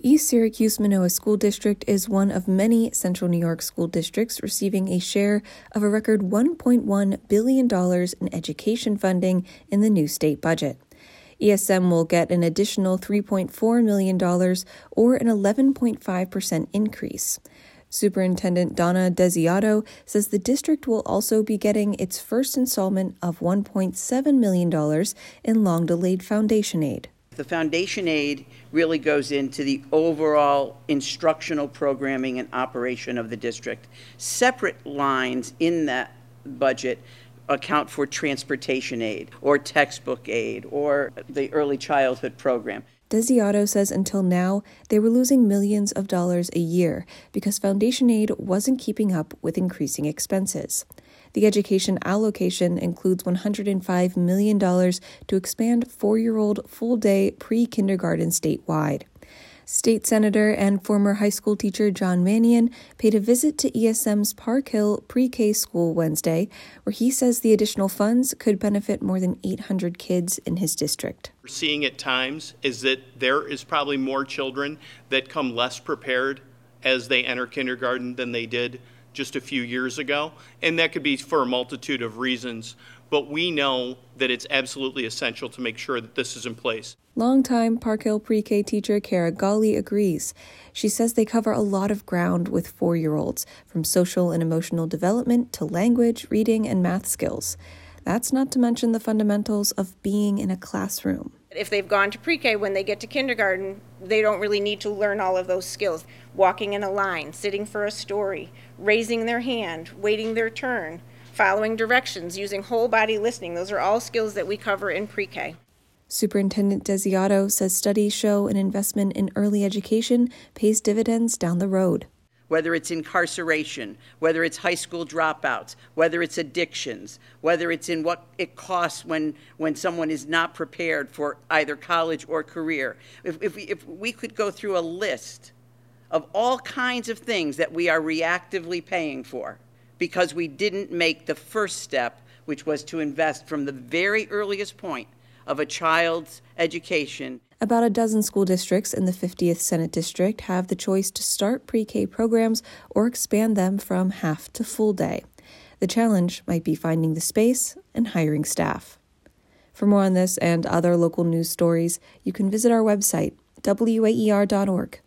East Syracuse-Minoa School District is one of many Central New York school districts receiving a share of a record $1.1 billion in education funding in the new state budget. ESM will get an additional $3.4 million, or an 11.5% increase. Superintendent Donna Desiato says the district will also be getting its first installment of $1.7 million in long-delayed foundation aid. The foundation aid really goes into the overall instructional programming and operation of the district. Separate lines in that budget account for transportation aid or textbook aid or the early childhood program. Desiato says until now, they were losing millions of dollars a year because foundation aid wasn't keeping up with increasing expenses. The education allocation includes $105 million to expand 4-year-old full-day pre-kindergarten statewide. State Senator and former high school teacher John Mannion paid a visit to ESM's Park Hill pre-K school Wednesday, where he says the additional funds could benefit more than 800 kids in his district. We're seeing at times is that there is probably more children that come less prepared as they enter kindergarten than they did just a few years ago, and that could be for a multitude of reasons, but we know that it's absolutely essential to make sure that this is in place. Longtime Park Hill pre-K teacher Kara Gali agrees. She says they cover a lot of ground with 4-year-olds, from social and emotional development to language, reading, and math skills. That's not to mention the fundamentals of being in a classroom. If they've gone to pre-K, when they get to kindergarten, they don't really need to learn all of those skills. Walking in a line, sitting for a story, raising their hand, waiting their turn, following directions, using whole body listening. Those are all skills that we cover in pre-K. Superintendent Desiato says studies show an investment in early education pays dividends down the road. Whether it's incarceration, whether it's high school dropouts, whether it's addictions, whether it's in what it costs when someone is not prepared for either college or career. If we could go through a list of all kinds of things that we are reactively paying for because we didn't make the first step, which was to invest from the very earliest point of a child's education. About a dozen school districts in the 50th Senate District have the choice to start pre-K programs or expand them from half to full day. The challenge might be finding the space and hiring staff. For more on this and other local news stories, you can visit our website, waer.org.